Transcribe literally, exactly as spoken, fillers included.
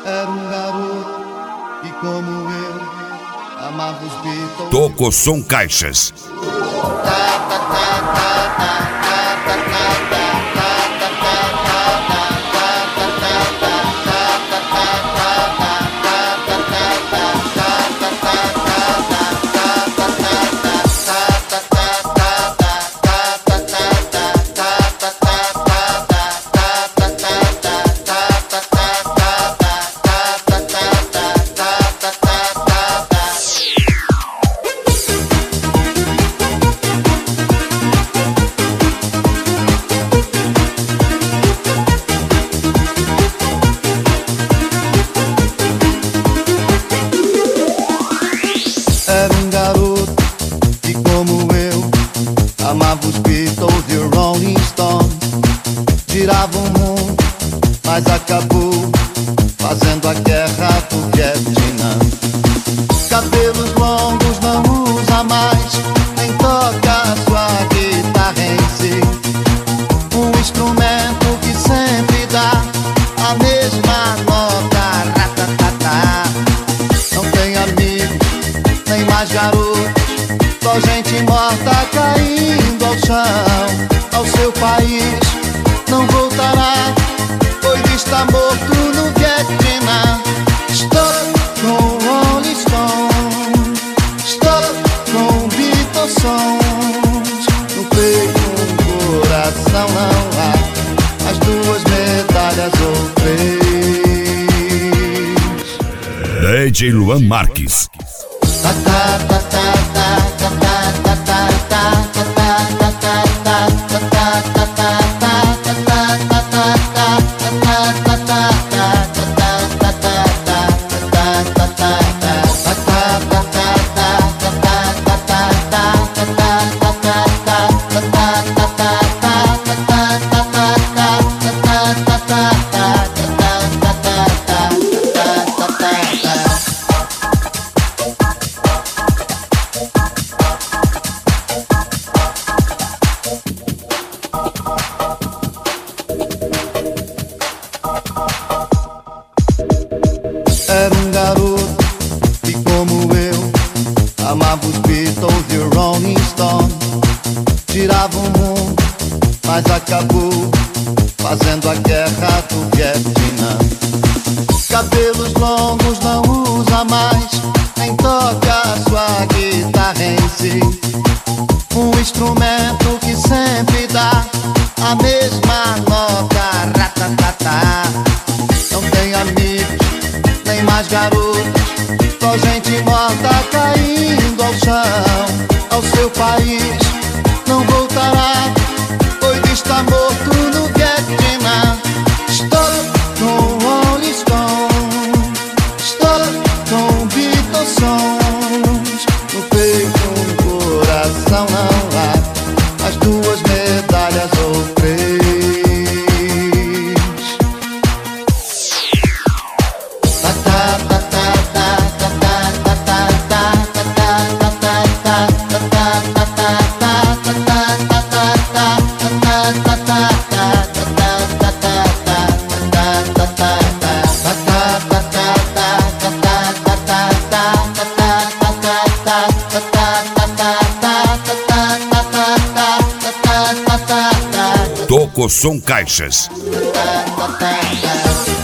Era um garoto que, como eu, amava os Beatles. Toco Som Caixas. Era um garoto que, como eu, amava os Beatles e o Rolling Stones. Girava o mundo, mas acabou fazendo a guerra do Vietnã. Cabelos longos não usa mais, nem toca a sua guitarra em si. Um instrumento que sempre dá a mesma nota, ratatatá. Não tem amigos, nem mais garotos, só gente morta caindo ao chão. Ao seu país não voltará, pois está morto no Vietnã. Estou com Rolling Stone, estou com Beatles sons. No peito um coração não há, as duas medalhas ou três. D J Luan Marques. Ta ta ta ta ta ta ta ta ta ta ta ta Era um garoto que, como eu, amava os Beatles e o Rolling Stones. Girava o mundo, mas acabou fazendo a guerra do Vietnã. Cabelos longos não usa mais, nem toca a sua guitarra em si. Um instrumento que sempre dá a mesma nota, ratatatá. Não tem amigos, nem mais garotos, só gente morta caindo ao chão. Ao seu país não voltará, pois está morto no Vietnã. Estou com Rolling Stone, estou com Beatles sons. No peito um coração não há, as duas medalhas ou três. Toco Som Caixas. Ta ta ta ta.